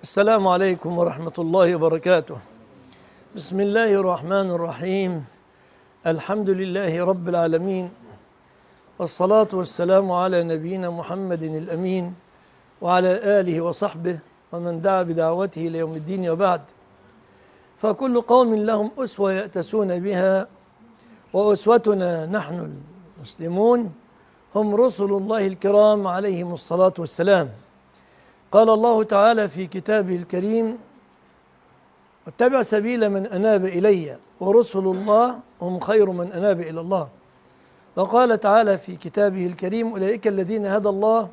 السلام عليكم ورحمة الله وبركاته. بسم الله الرحمن الرحيم. الحمد لله رب العالمين، والصلاة والسلام على نبينا محمد الأمين وعلى آله وصحبه ومن دعا بدعوته ليوم الدين، وبعد. فكل قوم لهم أسوة يأتسون بها، وأسوتنا نحن المسلمون هم رسل الله الكرام عليهم الصلاة والسلام. قال الله تعالى في كتابه الكريم: واتبع سبيل من أناب إلي ورسل الله هم خير من أناب إلى الله. وقال تعالى في كتابه الكريم: أولئك الذين هدى الله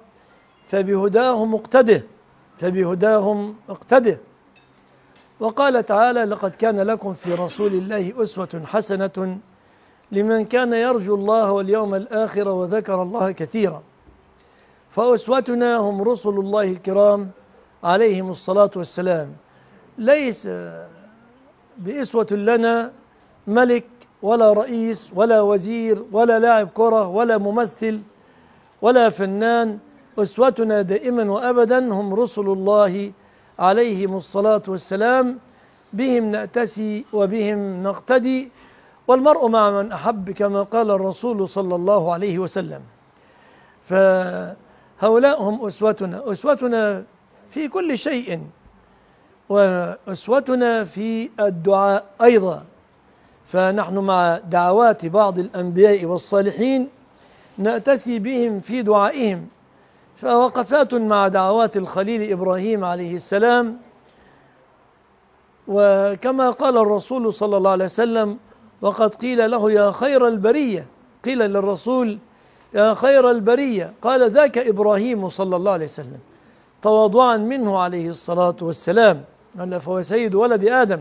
فبهداهم اقتده. وقال تعالى: لقد كان لكم في رسول الله أسوة حسنة لمن كان يرجو الله واليوم الآخر وذكر الله كثيرا. فأسوتنا هم رسل الله الكرام عليهم الصلاة والسلام. ليس بأسوة لنا ملك ولا رئيس ولا وزير ولا لاعب كرة ولا ممثل ولا فنان. أسوتنا دائما وأبدا هم رسل الله عليهم الصلاة والسلام، بهم نأتسي وبهم نقتدي، والمرء مع من أحب كما قال الرسول صلى الله عليه وسلم. فهؤلاء هم أسوتنا في كل شيء، وأسوتنا في الدعاء أيضا. فنحن مع دعوات بعض الأنبياء والصالحين نأتسي بهم في دعائهم. فوقفات مع دعوات الخليل إبراهيم عليه السلام، وكما قال الرسول صلى الله عليه وسلم: وقد قيل له يا خير البرية، قيل للرسول يا خير البرية، قال ذاك إبراهيم صلى الله عليه وسلم، تواضعا منه عليه الصلاة والسلام، قال فهو سيد ولد آدم.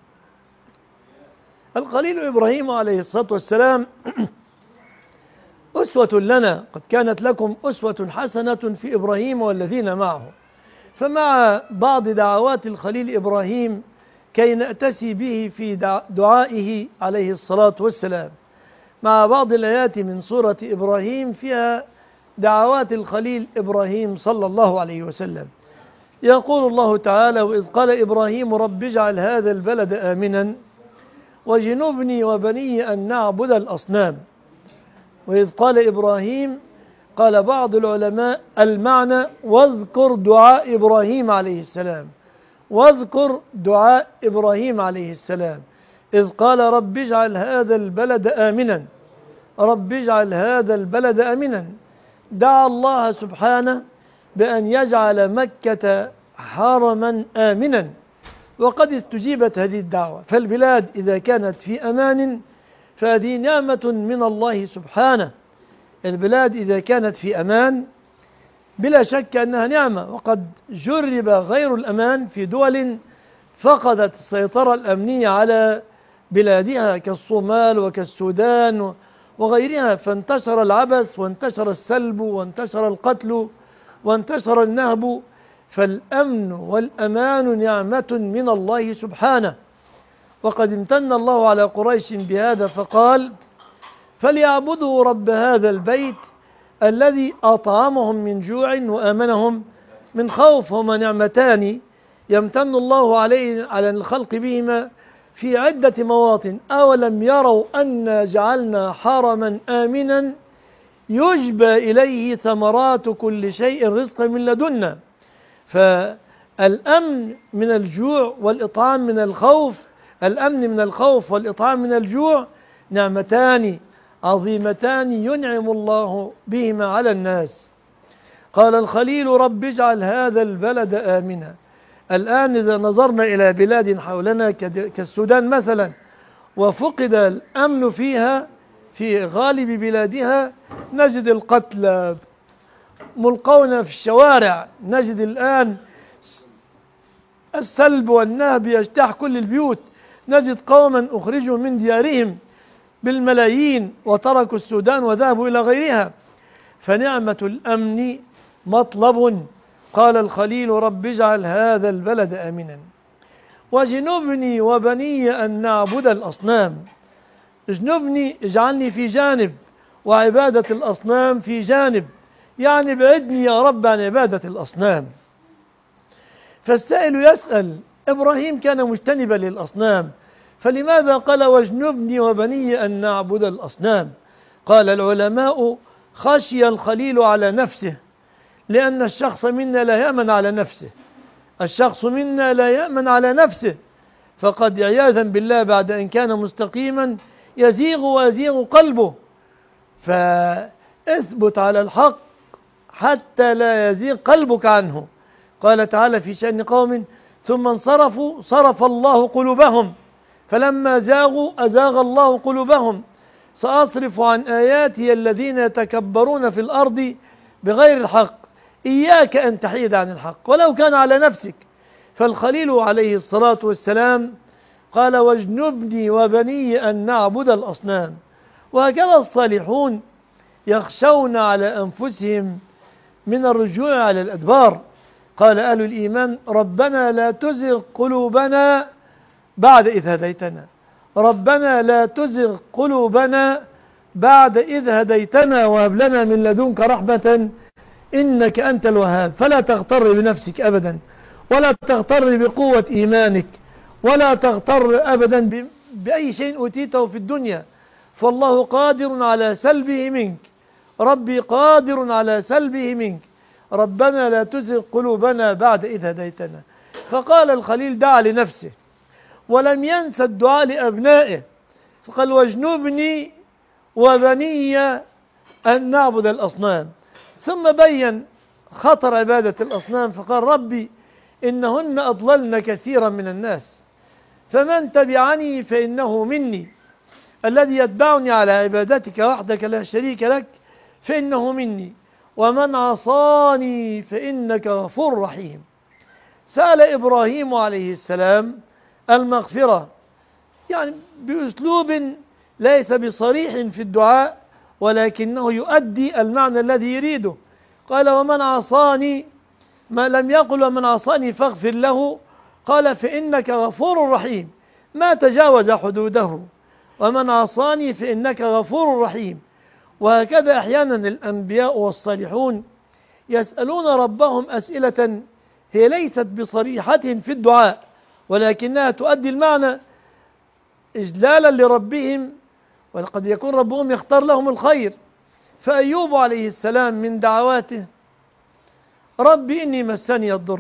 الخليل إبراهيم عليه الصلاة والسلام أسوة لنا. قد كانت لكم أسوة حسنة في إبراهيم والذين معه. فمع بعض دعوات الخليل إبراهيم كي نأتسي به في دعائه عليه الصلاة والسلام، مع بعض الآيات من سورة إبراهيم فيها دعوات الخليل إبراهيم صلى الله عليه وسلم. يقول الله تعالى: وإذ قال إبراهيم رب اجعل هذا البلد آمنا واجنبني وبني أن نعبد الأصنام. وإذ قال إبراهيم، قال بعض العلماء المعنى واذكر دعاء إبراهيم عليه السلام، واذكر دعاء إبراهيم عليه السلام إذ قال رب اجعل هذا البلد آمنا، رب اجعل هذا البلد آمنا. دعا الله سبحانه بأن يجعل مكة حرما آمنا، وقد استجيبت هذه الدعوة. فالبلاد إذا كانت في أمان فهذه نعمة من الله سبحانه. البلاد إذا كانت في أمان بلا شك أنها نعمة. وقد جرب غير الأمان في دول فقدت السيطرة الأمنية على بلادها كالصومال وكالسودان وغيرها، فانتشر العبث وانتشر السلب وانتشر القتل وانتشر النهب. فالأمن والأمان نعمة من الله سبحانه. وقد امتن الله على قريش بهذا فقال: فليعبدوا رب هذا البيت الذي أطعمهم من جوع وآمنهم من خوف. هما نعمتان يمتن الله على الخلق بهما في عدة مواطن. أولم يروا أن جعلنا حرما آمنا يجبى إليه ثمرات كل شيء رزقا من لدنا. فالأمن من الجوع والإطعام من الخوف، الأمن من الخوف والإطعام من الجوع نعمتان عظيمتان ينعم الله بهما على الناس. قال الخليل رب اجعل هذا البلد آمنا. الآن إذا نظرنا إلى بلاد حولنا كالسودان مثلا، وفقد الأمن فيها في غالب بلادها، نجد القتلى ملقون في الشوارع، نجد الآن السلب والنهب يجتاح كل البيوت، نجد قوما أخرجوا من ديارهم بالملايين وتركوا السودان وذهبوا إلى غيرها. فنعمة الأمن مطلب. قال الخليل رب اجعل هذا البلد آمنا واجنبني وبني أن نعبد الأصنام. اجنبني، اجعلني في جانب، وعبادة الأصنام في جانب، يعني بعدني يا رب عن عبادة الأصنام. فالسائل يسأل: إبراهيم كان مجتنبا للأصنام، فلماذا قال واجنبني وبني أن نعبد الأصنام؟ قال العلماء: خشي الخليل على نفسه، لأن الشخص منا لا يأمن على نفسه، الشخص منا لا يأمن على نفسه، فقد عياذا بالله بعد أن كان مستقيما يزيغ ويزيغ قلبه، فاثبت على الحق حتى لا يزيغ قلبك عنه. قال تعالى في شأن قوم ثم انصرفوا صرف الله قلوبهم فلما زاغوا أزاغ الله قلوبهم سأصرف عن آياتي الذين يتكبرون في الأرض بغير الحق. إياك أن تحيد عن الحق ولو كان على نفسك. فالخليل عليه الصلاة والسلام قال واجنبني وبني أن نعبد الأصنام. وهكذا الصالحون يخشون على أنفسهم من الرجوع على الأدبار. قال أهل الإيمان: ربنا لا تزغ قلوبنا بعد إذ هديتنا، ربنا لا تزغ قلوبنا بعد إذ هديتنا وهب لنا من لدنك رحمة إنك أنت الوهاب. فلا تغتر بنفسك أبدا، ولا تغتر بقوة إيمانك، ولا تغتر أبدا بأي شيء أوتيته في الدنيا، فالله قادر على سلبه منك، ربي قادر على سلبه منك. ربنا لا تزغ قلوبنا بعد إذ هديتنا. فقال الخليل دعا لنفسه ولم ينسى الدعاء لأبنائه، فقال واجنبني وبني أن نعبد الأصنام. ثم بين خطر عبادة الأصنام فقال ربي إنهن أضللن كثيرا من الناس، فمن تبعني فإنه مني، الذي يتبعني على عبادتك وحدك لا شريك لك فإنه مني، ومن عصاني فإنك غفور رحيم. سأل إبراهيم عليه السلام المغفرة، يعني بأسلوب ليس بصريح في الدعاء ولكنه يؤدي المعنى الذي يريده. قال ومن عصاني، ما لم يقل ومن عصاني فاغفر له، قال فإنك غفور رحيم، ما تجاوز حدوده، ومن عصاني فإنك غفور رحيم. وهكذا أحيانا الأنبياء والصالحون يسألون ربهم أسئلة هي ليست بصريحة في الدعاء ولكنها تؤدي المعنى إجلالا لربهم، ولقد يكون ربهم يختار لهم الخير. فأيوب عليه السلام من دعواته ربي إني مسني الضر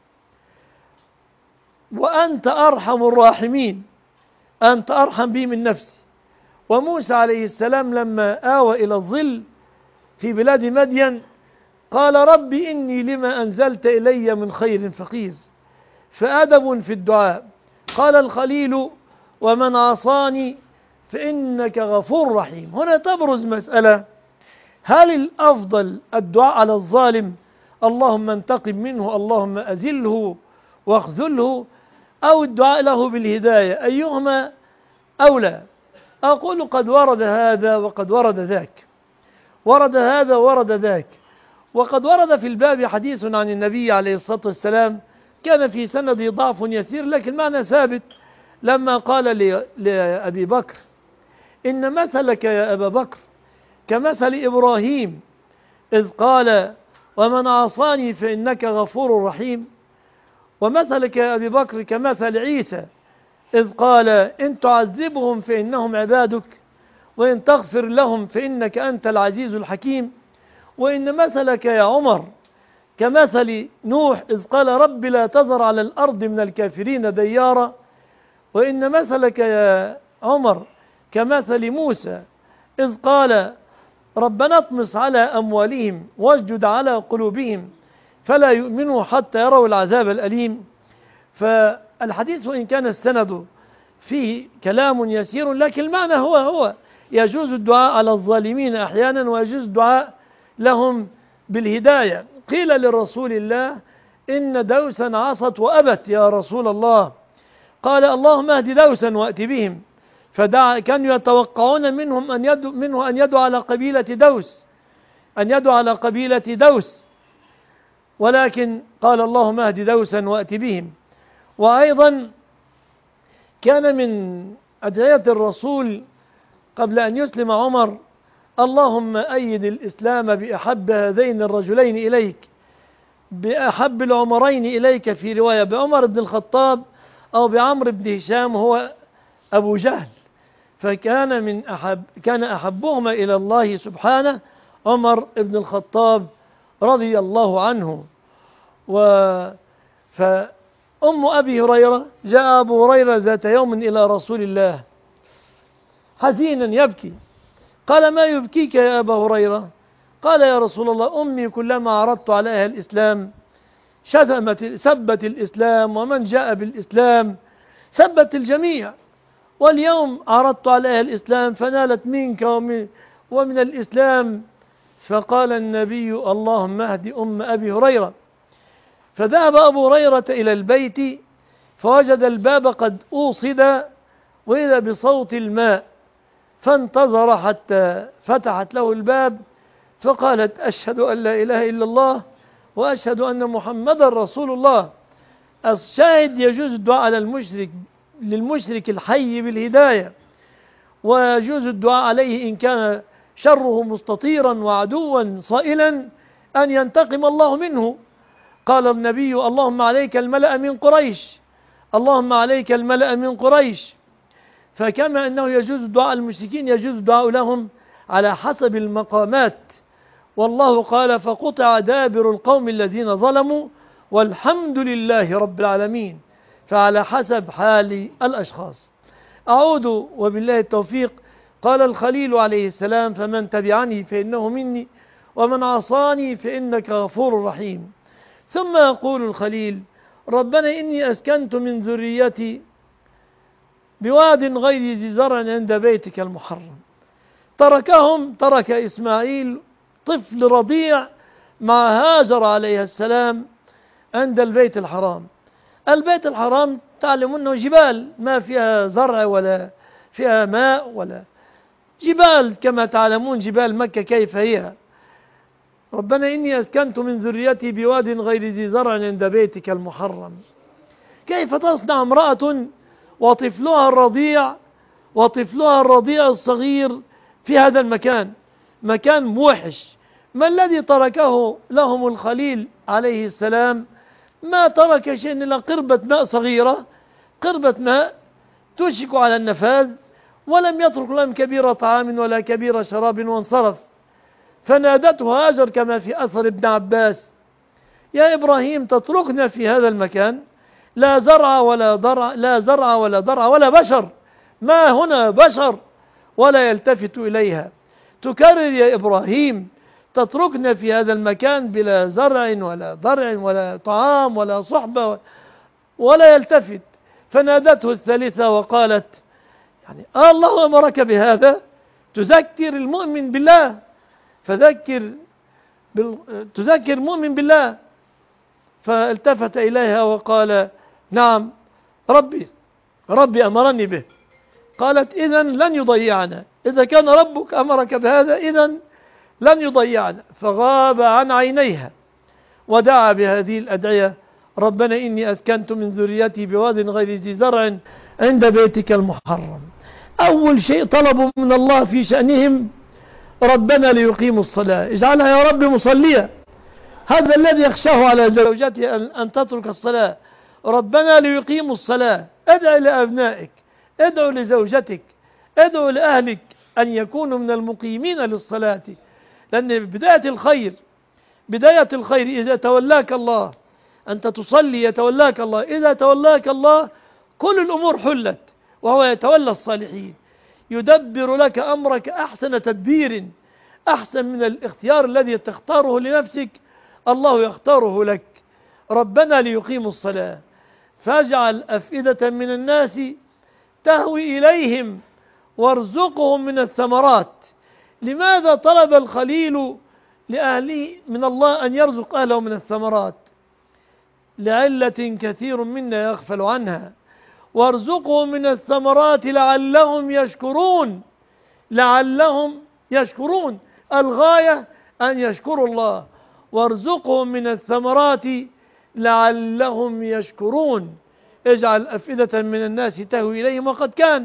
وأنت أرحم الراحمين، أنت أرحم بي من نفسي. وموسى عليه السلام لما آوى إلى الظل في بلاد مدين قال ربي إني لما أنزلت إلي من خير فقير. فأدب في الدعاء. قال الخليل ومن عصاني فإنك غفور رحيم. هنا تبرز مسألة: هل الأفضل الدعاء على الظالم اللهم انتقم منه اللهم أزله واخذله، أو الدعاء له بالهداية؟ أيهما أولى؟ أقول قد ورد هذا وقد ورد ذاك، ورد هذا ورد ذاك. وقد ورد في الباب حديث عن النبي عليه الصلاة والسلام كان في سنده ضعف يسير لكن معنى ثابت، لما قال لأبي بكر إن مثلك يا أبا بكر كمثل إبراهيم إذ قال ومن عصاني فإنك غفور رحيم، ومثلك يا أبي بكر كمثل عيسى إذ قال إن تعذبهم فإنهم عبادك وإن تغفر لهم فإنك أنت العزيز الحكيم. وإن مثلك يا عمر كمثل نوح إذ قال رب لا تذر على الأرض من الكافرين ديارا. وإن مثلك يا عمر كمثل موسى إذ قال ربنا اطمس على أموالهم واسجد على قلوبهم فلا يؤمنوا حتى يروا العذاب الأليم. فالحديث وإن كان السند فيه كلام يسير لكن المعنى هو يجوز الدعاء على الظالمين أحيانا ويجوز الدعاء لهم بالهداية. قيل لرسول الله إن دوسا عصت وأبت يا رسول الله، قال اللهم اهد دوسا وأت بهم، كانوا يتوقعون منه أن يدعو على قبيلة دوس، أن يدعو على قبيلة دوس، ولكن قال اللهم اهد دوسا وأت بهم. وأيضا كان من أدعية الرسول قبل أن يسلم عمر اللهم أيد الإسلام بأحب هذين الرجلين إليك، بأحب العمرين إليك في رواية بعمر بن الخطاب أو بعمر بن هشام هو أبو جهل، كان أحبهما إلى الله سبحانه عمر بن الخطاب رضي الله عنه. فأم أبي هريرة جاء أبو هريرة ذات يوم إلى رسول الله حزينا يبكي، قال: ما يبكيك يا أبا هريرة؟ قال: يا رسول الله، أمي كلما عرضت عليها الإسلام سبت الإسلام، ومن جاء بالإسلام سبت الجميع، واليوم عرضت عليها الإسلام فنالت منك ومن الإسلام. فقال النبي: اللهم اهد أم أبي هريرة. فذهب أبو هريرة إلى البيت فوجد الباب قد أوصد وإذا بصوت الماء، فانتظر حتى فتحت له الباب فقالت: أشهد أن لا إله إلا الله وأشهد أن محمدا رسول الله. الشاهد يجوز الدعاء على للمشرك الحي بالهداية، ويجوز الدعاء عليه إن كان شره مستطيرا وعدوا صائلا أن ينتقم الله منه. قال النبي: اللهم عليك الملأ من قريش، اللهم عليك الملأ من قريش. فكما أنه يجوز الدعاء المشركين يجوز الدعاء لهم على حسب المقامات. والله قال: فقطع دابر القوم الذين ظلموا والحمد لله رب العالمين. فعلى حسب حال الأشخاص. أعود وبالله التوفيق. قال الخليل عليه السلام: فمن تبعني فإنه مني ومن عصاني فإنك غفور رحيم. ثم يقول الخليل: ربنا إني أسكنت من ذريتي بواد غير ذي زرع عند بيتك المحرم. ترك إسماعيل طفل رضيع مع هاجر عليه السلام عند البيت الحرام. البيت الحرام تعلم أنه جبال ما فيها زرع ولا فيها ماء ولا جبال، كما تعلمون جبال مكة كيف هي. ربنا إني أسكنت من ذريتي بواد غير ذي زرع عند بيتك المحرم. كيف تصنع امرأة وطفلها الرضيع الصغير في هذا المكان، مكان موحش؟ ما الذي تركه لهم الخليل عليه السلام؟ ما ترك شيء إلا قربة ماء صغيرة، قربة ماء تشك على النفاذ، ولم يترك لهم كبير طعام ولا كبير شراب وانصرف. فنادته هاجر كما في أثر ابن عباس: يا إبراهيم، تتركنا في هذا المكان لا زرع ولا ضرع ولا بشر، ما هنا بشر، ولا يلتفت إليها. تكرر: يا إبراهيم، تتركنا في هذا المكان بلا زرع ولا ضرع ولا طعام ولا صحبة، ولا يلتفت. فنادته الثالثة وقالت: يعني الله أمرك بهذا؟ تذكر المؤمن بالله، تذكر المؤمن بالله. فالتفت إليها وقال: نعم، ربي أمرني به. قالت: إذن لن يضيعنا، إذا كان ربك أمرك بهذا إذن لن يضيعنا. فغاب عن عينيها ودعا بهذه الأدعية: ربنا إني أسكنت من ذريتي بواد غير ذي زرع عند بيتك المحرم. أول شيء طلبوا من الله في شأنهم: ربنا ليقيموا الصلاة، اجعلها يا رب مصلية. هذا الذي يخشاه على زوجته أن تترك الصلاة. ربنا ليقيموا الصلاة. ادع لأبنائك، ادعو لزوجتك، ادعو لأهلك أن يكونوا من المقيمين للصلاة، لأن بداية الخير إذا تولاك الله، أنت تصلي يتولاك الله، إذا تولاك الله كل الأمور حلت، وهو يتولى الصالحين، يدبر لك أمرك أحسن تدبير، أحسن من الاختيار الذي تختاره لنفسك، الله يختاره لك. ربنا ليقيموا الصلاة فاجعل أفئدة من الناس تهوي إليهم وارزقهم من الثمرات. لماذا طلب الخليل لأهله من الله أن يرزق أهله من الثمرات؟ لعلة كثير منا يغفل عنها: وارزقهم من الثمرات لعلهم يشكرون. الغاية أن يشكروا الله. وارزقهم من الثمرات لعلهم يشكرون. اجعل أفئدة من الناس تهوي إليهم. وقد كان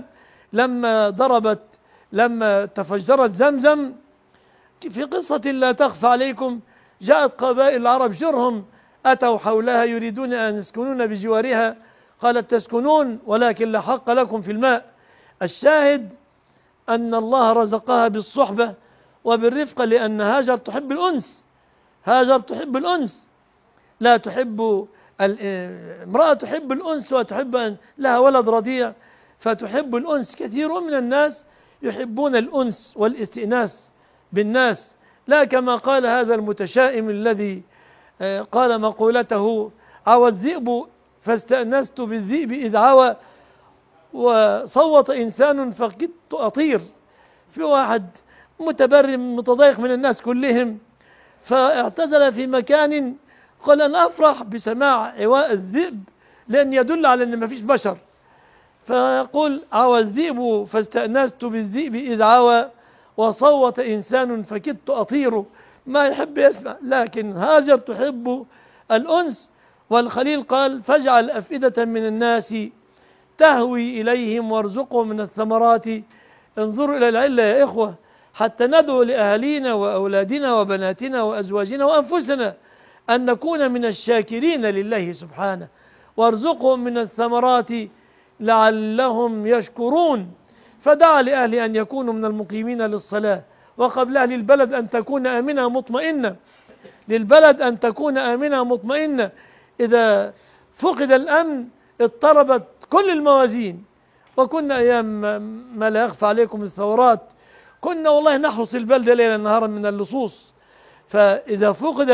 لما تفجرت زمزم في قصة لا تخفى عليكم، جاءت قبائل العرب جرهم أتوا حولها يريدون أن يسكنون بجوارها، قالت تسكنون ولكن لا حق لكم في الماء. الشاهد أن الله رزقها بالصحبة وبالرفقة، لأن هاجر تحب الأنس. هاجر تحب الأنس، لا تحب امرأة تحب الأنس وتحب أن لها ولد رضيع، فتحب الأنس. كثير من الناس يحبون الأنس والاستئناس بالناس، لا كما قال هذا المتشائم الذي قال مقولته: عوى الذئب فاستأنست بالذئب إذ عوى، وصوت إنسان فكدت أطير. في واحد متبرم متضايق من الناس كلهم، فاعتزل في مكان، قال أنا أفرح بسماع عواء الذئب لأن يدل على أن ما فيش بشر. فيقول: عوى الذئب فاستأنست بالذئب إذ عوى، وصوت إنسان فكدت أطير. ما يحب يسمع، لكن هاجر تحب الأنس. والخليل قال: فاجعل أفئدة من الناس تهوي إليهم وارزقهم من الثمرات. انظروا إلى العلة يا إخوة، حتى ندعو لأهالينا وأولادنا وبناتنا وأزواجنا وأنفسنا أن نكون من الشاكرين لله سبحانه. وارزقهم من الثمرات لعلهم يشكرون. فدعا لأهل أن يكونوا من المقيمين للصلاة، وقبلها للبلد أن تكون آمنة مطمئنة. للبلد أن تكون آمنة مطمئنة. إذا فقد الأمن اضطربت كل الموازين. وكنا أيام ما لا يخفى عليكم الثورات، كنا والله نحرس البلدة ليلا نهارا من اللصوص. فإذا فقد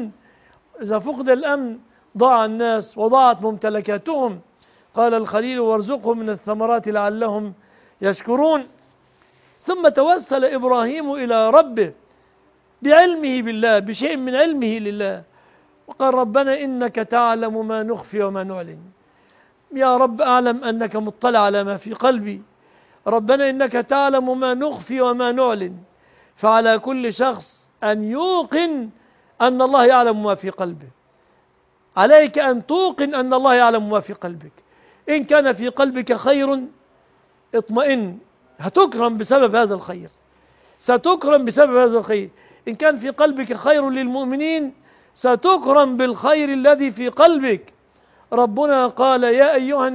الأمن ضاع الناس وضاعت ممتلكاتهم. قال الخليل: وارزقهم من الثمرات لعلهم يشكرون. ثم توسل إبراهيم إلى ربه بعلمه بالله، بشيء من علمه لله، وقال: ربنا إنك تعلم ما نخفي وما نعلن. يا رب أعلم أنك مطلع على ما في قلبي. ربنا إنك تعلم ما نخفي وما نعلن. فعلى كل شخص أن يوقن أن الله يعلم ما في قلبه. عليك أن توقن أن الله يعلم ما في قلبك. إن كان في قلبك خير اطمئن، هتكرم بسبب هذا الخير، ستكرم بسبب هذا الخير. إن كان في قلبك خير للمؤمنين ستكرم بالخير الذي في قلبك. ربنا قال: يا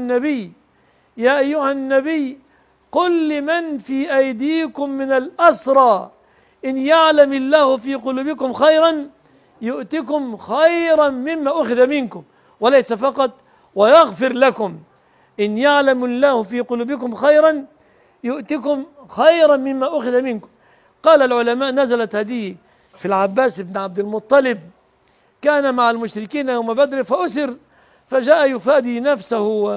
أيها النبي قل لمن في أيديكم من الأسرى إن يعلم الله في قلوبكم خيرا يؤتكم خيرا مما أخذ منكم، وليس فقط ويغفر لكم. إن يعلم الله في قلوبكم خيرا يؤتكم خيرا مما أخذ منكم. قال العلماء: نزلت هذه في العباس بن عبد المطلب، كان مع المشركين يوم بدر فأسر، فجاء يفادي نفسه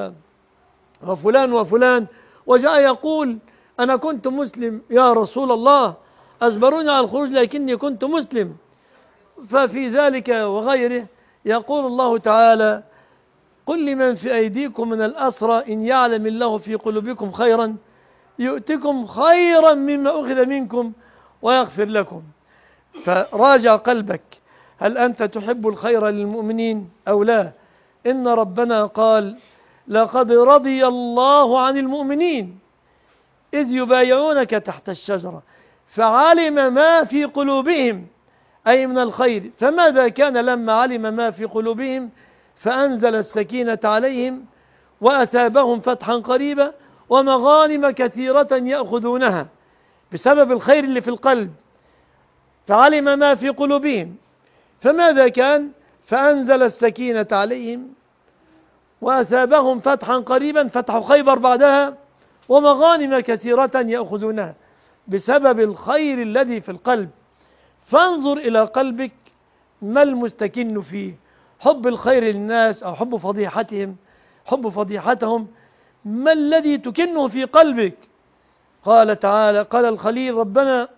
وفلان وفلان، وجاء يقول: أنا كنت مسلم يا رسول الله، أجبروني على الخروج لكني كنت مسلم. ففي ذلك وغيره يقول الله تعالى: قل لمن في أيديكم من الأسرى إن يعلم الله في قلوبكم خيرا يؤتكم خيرا مما أخذ منكم ويغفر لكم. فراجع قلبك، هل أنت تحب الخير للمؤمنين أو لا؟ إن ربنا قال: لقد رضي الله عن المؤمنين إذ يبايعونك تحت الشجرة فعلم ما في قلوبهم، أي من الخير. فماذا كان لما علم ما في قلوبهم؟ فأنزل السكينة عليهم وأثابهم فتحا قريبا ومغانم كثيرة يأخذونها، بسبب الخير اللي في القلب. فعلم ما في قلوبهم، فماذا كان؟ فأنزل السكينة عليهم وأثابهم فتحا قريبا، فتح خيبر بعدها، ومغانم كثيرة يأخذونها، بسبب الخير الذي في القلب. فانظر إلى قلبك، ما المستكن فيه؟ حب الخير للناس أو حب فضيحتهم؟ ما الذي تكنه في قلبك؟ قال تعالى: قال الخليل: ربنا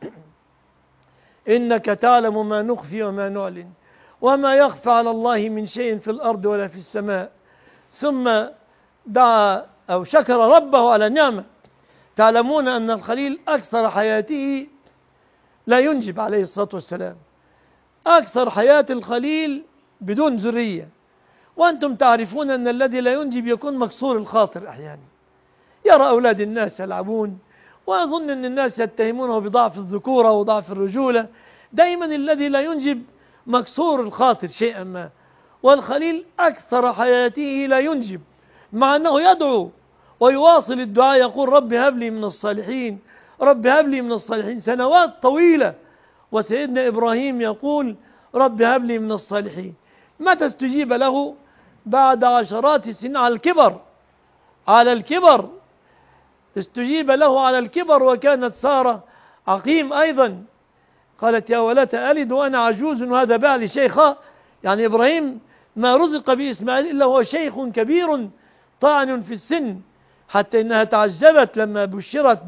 إنك تعلم ما نخفي وما نعلن وما يخفى على الله من شيء في الأرض ولا في السماء. ثم دعا أو شكر ربه على نعمة. تعلمون أن الخليل أكثر حياته لا ينجب عليه الصلاة والسلام، أكثر حياة الخليل بدون ذرية. وأنتم تعرفون أن الذي لا ينجب يكون مكسور الخاطر أحيانا، يرى أولاد الناس يلعبون ويظن أن الناس يتهمونه بضعف الذكورة وضعف الرجولة. دائما الذي لا ينجب مكسور الخاطر شيئا ما. والخليل أكثر حياته لا ينجب، مع أنه يدعو ويواصل الدعاء، يقول رب هب لي من الصالحين، رب هب لي من الصالحين، سنوات طويلة. وسيدنا إبراهيم يقول رب هب لي من الصالحين. متى استجيب له؟ بعد عشرات السنين، على الكبر، على الكبر استجيب له على الكبر. وكانت سارة عقيم أيضا، قالت يا ولة ألد وأنا عجوز وهذا بعلي شيخا. يعني إبراهيم ما رزق بإسماعيل إلا هو شيخ كبير طاعن في السن، حتى إنها تعجبت لما بشرت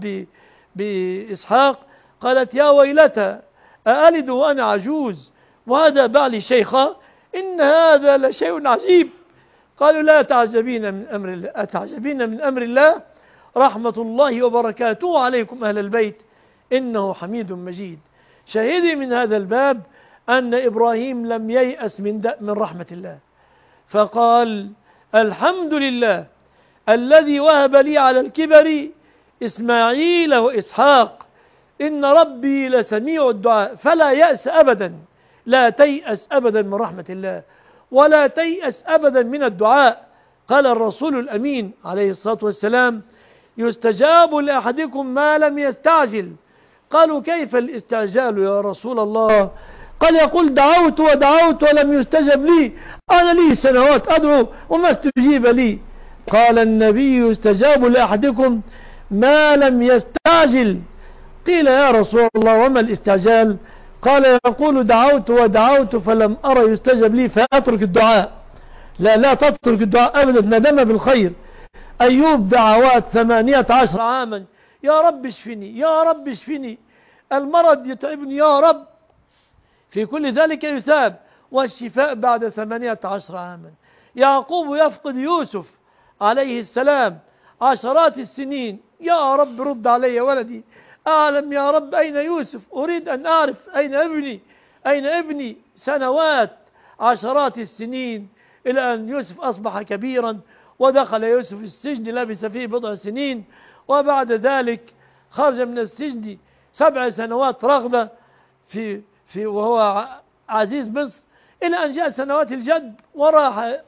بإسحاق، قالت يا ويلتى أألد وأنا عجوز وهذا بعلي شيخا، إن هذا لشيء عجيب. قالوا لا تعجبين من أمر الله، أتعجبين من أمر الله، رحمة الله وبركاته عليكم أهل البيت إنه حميد مجيد. شاهدي من هذا الباب أن إبراهيم لم ييأس من رحمة الله، فقال الحمد لله الذي وهب لي على الكبر إسماعيل وإسحاق إن ربي لسميع الدعاء. فلا يأس أبدا، لا تيأس أبدا من رحمة الله، ولا تيأس أبدا من الدعاء. قال الرسول الأمين عليه الصلاة والسلام يستجاب لأحدكم ما لم يستعجل. قالوا كيف الاستعجال يا رسول الله؟ قال يقول دعوت ودعوت ولم يستجب لي، أنا لي سنوات أدعو وما استجيب لي. قال النبي يستجاب لأحدكم ما لم يستعجل. قيل يا رسول الله وما الاستعجال؟ قال يقول دعوت ودعوت فلم أرى يستجب لي فأترك الدعاء. لا تترك الدعاء أبدا، ندم بالخير. أيوب دعوات 18 عاما، يا رب اشفني يا رب اشفني، المرض يتعبني يا رب، في كل ذلك يثاب، والشفاء بعد 18 عاما. يعقوب يفقد يوسف عليه السلام عشرات السنين، يا رب رد علي ولدي، أعلم يا رب أين يوسف، أريد أن أعرف أين ابني أين ابني. سنوات، عشرات السنين، إلى أن يوسف أصبح كبيرا ودخل يوسف السجن، لبث فيه بضع سنين، وبعد ذلك خرج من السجن 7 سنوات رغدة في وهو عزيز مصر، إلى أن جاء سنوات الجد وراح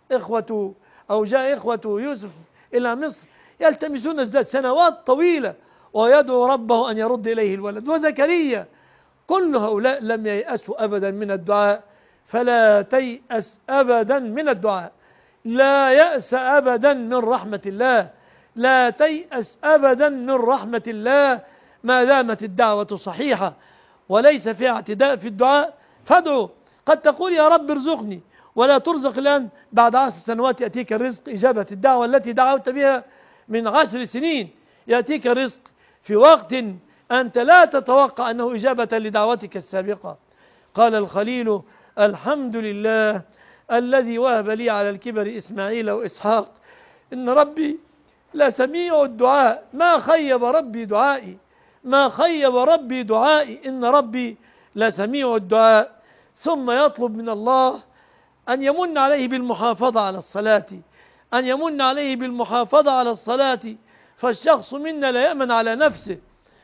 جاء إخوة يوسف إلى مصر يلتمسون الزاد. سنوات طويلة ويدعو ربه أن يرد إليه الولد. وزكريا، كل هؤلاء لم ييأسوا أبدا من الدعاء، فلا تيأس أبدا من الدعاء، لا يأس أبدا من رحمة الله، لا تيأس أبدا من رحمة الله ما دامت الدعوة صحيحة وليس فيها اعتداء في الدعاء. فادعو، قد تقول يا رب ارزقني ولا ترزق الآن، بعد 10 سنوات يأتيك الرزق. إجابة الدعوة التي دعوت بها من 10 سنين يأتيك الرزق في وقت أنت لا تتوقع أنه إجابة لدعوتك السابقة. قال الخليل الحمد لله الذي وهب لي على الكبر إسماعيل وإسحاق إن ربي لسميع الدعاء. ما خيب ربي دعائي، ما خيب ربي دعائي، إن ربي لسميع الدعاء. ثم يطلب من الله أن يمن عليه بالمحافظة على الصلاة، أن يمن عليه بالمحافظة على الصلاة. فالشخص منا لا يأمن على نفسه،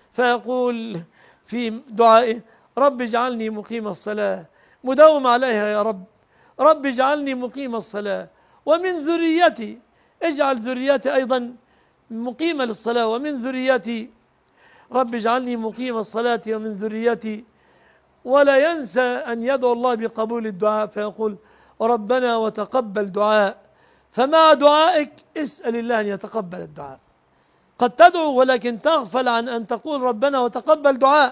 فيقول في دعائه رب اجعلني مقيم الصلاة، مداوم عليها يا رب، رب اجعلني مقيم الصلاة ومن ذريتي، اجعل ذريتي أيضا مقيمة للصلاة، ومن ذريتي رب اجعلني مقيم الصلاة ومن ذريتي. ولا ينسى أن يدعو الله بقبول الدعاء، فيقول ربنا وتقبل دعاء. فمع دعائك اسأل الله أن يتقبل الدعاء. قد تدعو ولكن تغفل عن أن تقول ربنا وتقبل دعاء،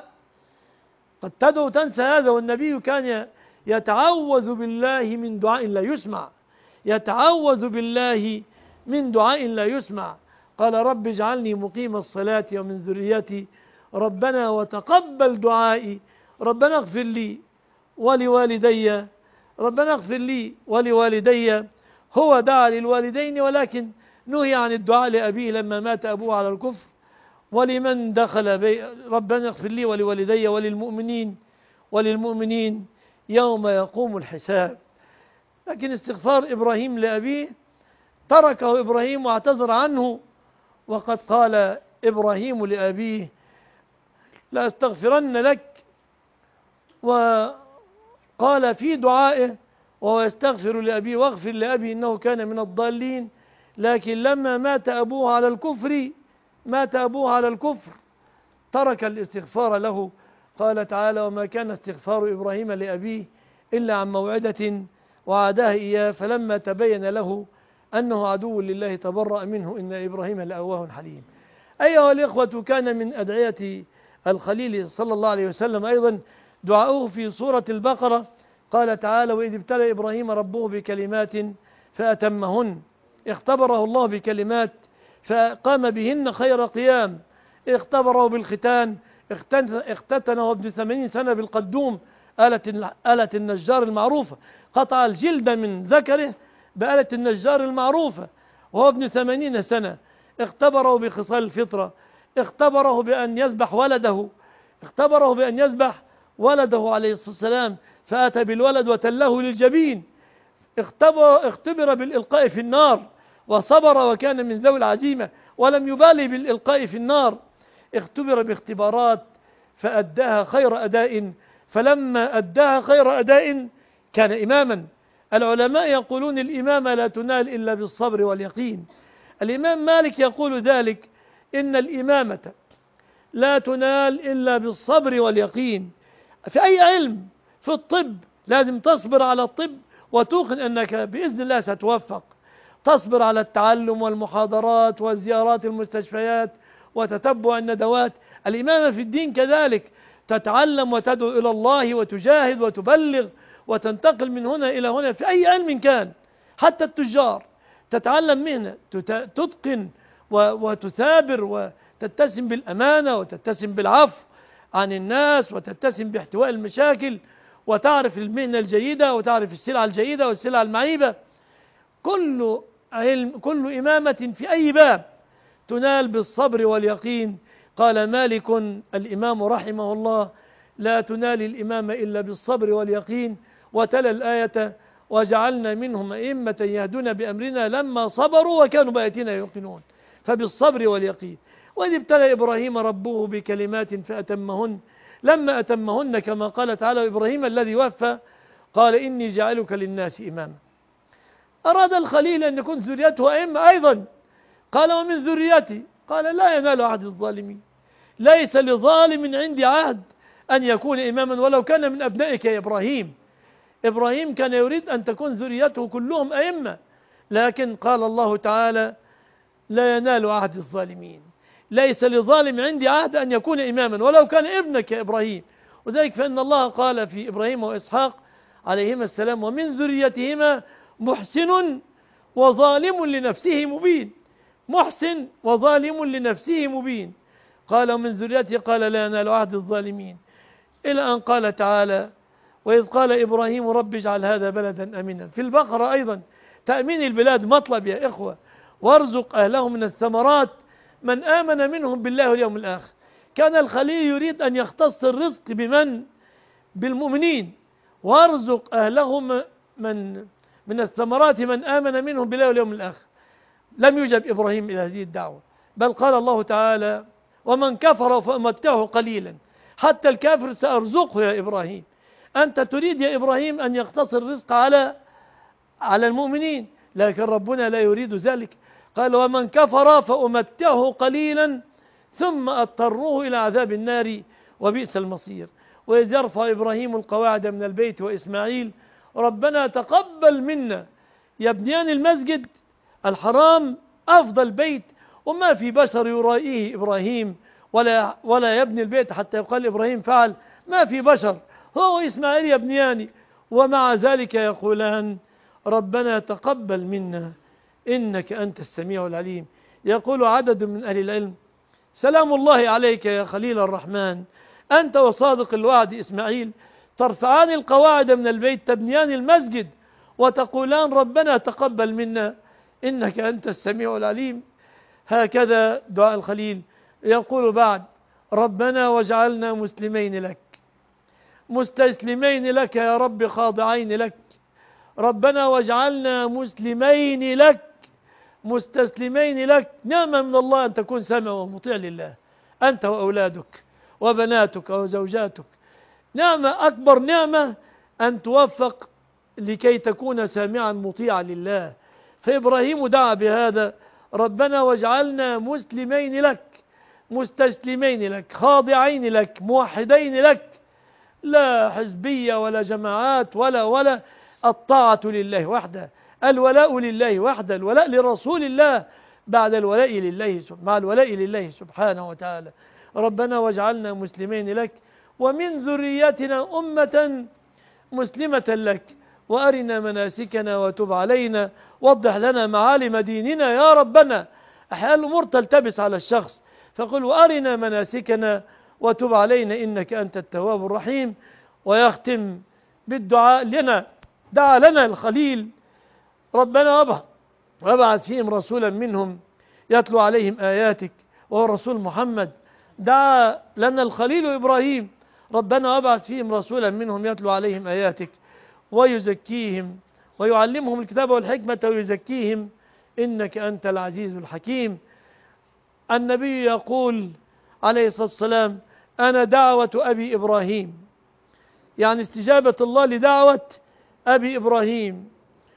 قد تدعو تنسى هذا. والنبي كان يتعوذ بالله من دعاء لا يسمع، يتعوذ بالله من دعاء لا يسمع. قال رب اجعلني مقيم الصلاة ومن ذريتي ربنا وتقبل دعائي. ربنا اغفر لي ولوالدي، ربنا اغفر لي ولوالدي. هو دعا للوالدين ولكن نهي عن الدعاء لأبيه لما مات أبوه على الكفر. ولمن دخل ربنا اغفر لي ولوالدي وللمؤمنين يوم يقوم الحساب. لكن استغفار إبراهيم لأبيه تركه إبراهيم واعتذر عنه، وقد قال إبراهيم لأبيه لا استغفرن لك، وقال في دعائه وهو يستغفر لأبيه واغفر لأبي إنه كان من الضالين. لكن لما مات أبوه على الكفر ترك الاستغفار له. قال تعالى: وما كان استغفار إبراهيم لأبيه إلا عن موعدة وعدها إياه فلما تبين له أنه عدو لله تبرأ منه إن إبراهيم لأواه حليم. أيها الإخوة، كان من أدعية الخليل صلى الله عليه وسلم أيضا دعاؤه في سورة البقرة. قال تعالى: وإذ ابتلى إبراهيم ربه بكلمات فأتمهن. اختبره الله بكلمات فقام بهن خير قيام. اختبره بالختان، اختتنه ابن 80 سنة بالقدوم، آلة النجار المعروفة. قطع الجلد من ذكره بآلة النجار المعروفة وهو ابن 80 سنة. اختبره بخصال الفطرة، اختبره بأن يذبح ولده عليه الصلاة والسلام، فأتى بالولد وتله للجبين. اختبر بالإلقاء في النار وصبر وكان من ذوي العزيمة ولم يبالي بالإلقاء في النار. اختبر باختبارات فأداها خير أداء، فلما أداها خير أداء كان إماما. العلماء يقولون الإمامة لا تنال إلا بالصبر واليقين. الإمام مالك يقول ذلك: إن الإمامة لا تنال إلا بالصبر واليقين. في أي علم، في الطب لازم تصبر على الطب وتوقن أنك بإذن الله ستوفق. تصبر على التعلم والمحاضرات وزيارات المستشفيات وتتبع الندوات. الإمامة في الدين كذلك، تتعلم وتدعو إلى الله وتجاهد وتبلغ وتنتقل من هنا إلى هنا في أي علم كان. حتى التجار تتعلم مهنة، تتقن وتثابر وتتسم بالأمانة وتتسم بالعفو عن الناس وتتسم باحتواء المشاكل وتعرف المهنة الجيدة وتعرف السلعة الجيدة والسلعة المعيبة. كل علم، كل إمامة في أي باب تنال بالصبر واليقين. قال مالك الإمام رحمه الله: لا تنال الإمامة إلا بالصبر واليقين. وتلا الآية: وجعلنا منهم أئمة يهدون بأمرنا لما صبروا وكانوا بآياتنا يوقنون. فبالصبر واليقين. وإذ ابتلى إبراهيم ربه بكلمات فأتمهن. لما أتمهن كما قال تعالى: إبراهيم الذي وفى قال: إني جعلك للناس إماما. أراد الخليل أن يكون ذريته أئمة أيضا. قال: ومن ذريتي. قال: لا ينال عهد الظالمين. ليس لظالم عندي عهد أن يكون إماما ولو كان من أبنائك يا إبراهيم. إبراهيم كان يريد أن تكون ذريته كلهم أئمة، لكن قال الله تعالى: لا ينال عهد الظالمين. ليس لظالم عندي عهد أن يكون إماما ولو كان ابنك يا إبراهيم. وذلك فإن الله قال في إبراهيم وإسحاق عليهما السلام: ومن ذريتهما محسن وظالم لنفسه مبين. محسن وظالم لنفسه مبين. قال: ومن ذريته. قال: لا ينال عهد الظالمين. إلى أن قال تعالى: وإذ قال إبراهيم رب اجعل هذا بلدا أمينا. في البقرة أيضا تأمين البلاد مطلب يا إخوة. وارزق أهله من الثمرات من آمن منهم بالله واليوم الآخر. كان الخليل يريد أن يختص الرزق بالمؤمنين. وارزق أهله من الثمرات من آمن منهم بالله واليوم الآخر. لم يجب إبراهيم إلى هذه الدعوة، بل قال الله تعالى: ومن كفر فأمتعه قليلا. حتى الكافر سأرزقه يا إبراهيم. أنت تريد يا إبراهيم أن يقتصر الرزق على المؤمنين، لكن ربنا لا يريد ذلك. قال: ومن كفر فأمتعه قليلا ثم أضطره إلى عذاب النار وبئس المصير. وإذ يرفع إبراهيم القواعد من البيت وإسماعيل ربنا تقبل منا. يبنيان المسجد الحرام أفضل بيت، وما في بشر يرائيه إبراهيم ولا يبني البيت حتى يقال إبراهيم فعل. ما في بشر، هو وإسماعيل يبنيان، ومع ذلك يقولان: ربنا تقبل منا إنك أنت السميع العليم. يقول عدد من أهل العلم: سلام الله عليك يا خليل الرحمن، أنت وصادق الوعد إسماعيل ترفعان القواعد من البيت، تبنيان المسجد، وتقولان: ربنا تقبل منا إنك أنت السميع العليم. هكذا دعاء الخليل. يقول بعد: ربنا واجعلنا مسلمين لك مستسلمين لك يا رب خاضعين لك. ربنا واجعلنا مسلمين لك مستسلمين لك. نعمة من الله أن تكون سامع ومطيع لله، أنت وأولادك وبناتك وزوجاتك. نعمة، أكبر نعمة أن توفق لكي تكون سامعا مطيعا لله. فإبراهيم دعا بهذا: ربنا واجعلنا مسلمين لك مستسلمين لك خاضعين لك موحدين لك، لا حزبية ولا جماعات ولا الطاعة لله وحده، الولاء لله وحده، الولاء لرسول الله بعد الولاء لله مع الولاء لله سبحانه وتعالى. ربنا واجعلنا مسلمين لك ومن ذريتنا أمة مسلمة لك وأرنا مناسكنا وتب علينا وضح لنا معالم ديننا يا ربنا. أحيانا الأمور تلتبس على الشخص، فقل وأرنا مناسكنا وتب علينا إنك أنت التواب الرحيم. ويختم بالدعاء لنا، دعا لنا الخليل: ربنا وابعث فيهم رسولا منهم يتلو عليهم آياتك، وهو الرسول محمد. دعا لنا الخليل إبراهيم: ربنا وابعث فيهم رسولا منهم يتلو عليهم آياتك ويزكيهم ويعلمهم الكتاب والحكمة ويزكيهم إنك أنت العزيز الحكيم. النبي يقول عليه الصلاة والسلام: أنا دعوة أبي إبراهيم، يعني استجابة الله لدعوة أبي إبراهيم.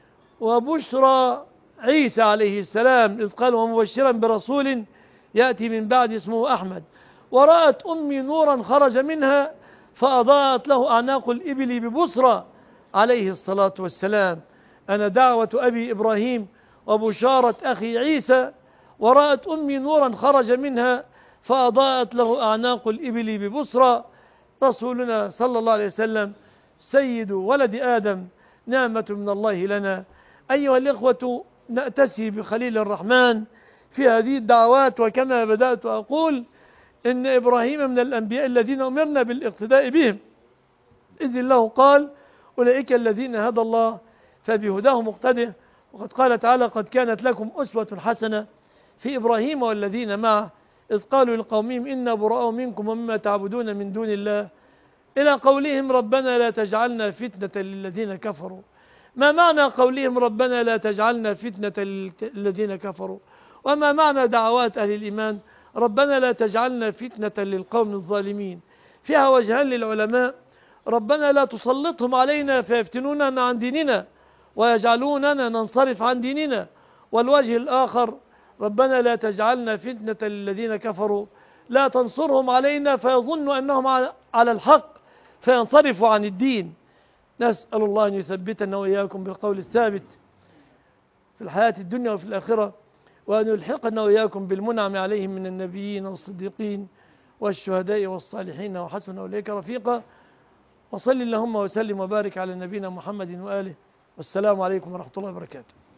وبشرى عيسى عليه السلام إذ قال: ومبشرا برسول يأتي من بعد اسمه أحمد. ورأت أمي نورا خرج منها فأضاءت له أعناق الإبل ببصرى عليه الصلاة والسلام. أنا دعوة أبي إبراهيم وبشارة أخي عيسى. ورأت أمي نورا خرج منها فأضاءت له أعناق الإبل ببصرى. رسولنا صلى الله عليه وسلم سيد ولد آدم، نعمة من الله لنا. أيها الإخوة، نأتسي بخليل الرحمن في هذه الدعوات. وكما بدأت أقول إن إبراهيم من الأنبياء الذين أمرنا بالاقتداء بهم، إذ الله قال: أولئك الذين هدى الله فبهداه مقتده. وقد قال تعالى: قد كانت لكم أسوة حسنة في إبراهيم والذين معه إذ قالوا لقومهم إنا براء منكم ومما تعبدون من دون الله، إلى قولهم ربنا لا تجعلنا فتنة للذين كفروا. ما معنى قولهم ربنا لا تجعلنا فتنة للذين كفروا؟ وما معنى دعوات أهل الإيمان ربنا لا تجعلنا فتنة للقوم الظالمين؟ فيها وجهان للعلماء: ربنا لا تسلطهم علينا فيفتنوننا عن ديننا ويجعلوننا ننصرف عن ديننا. والوجه الآخر: ربنا لا تجعلنا فتنة للذين كفروا، لا تنصرهم علينا فيظنوا أنهم على الحق فينصرفوا عن الدين. نسأل الله أن يثبتنا وإياكم بالقول الثابت في الحياة الدنيا وفي الآخرة، وأن يلحقنا وإياكم بالمنعم عليهم من النبيين والصديقين والشهداء والصالحين وحسن أولئك رفيقا. وصل اللهم وسلم وبارك على نبينا محمد وآله، والسلام عليكم ورحمة الله وبركاته.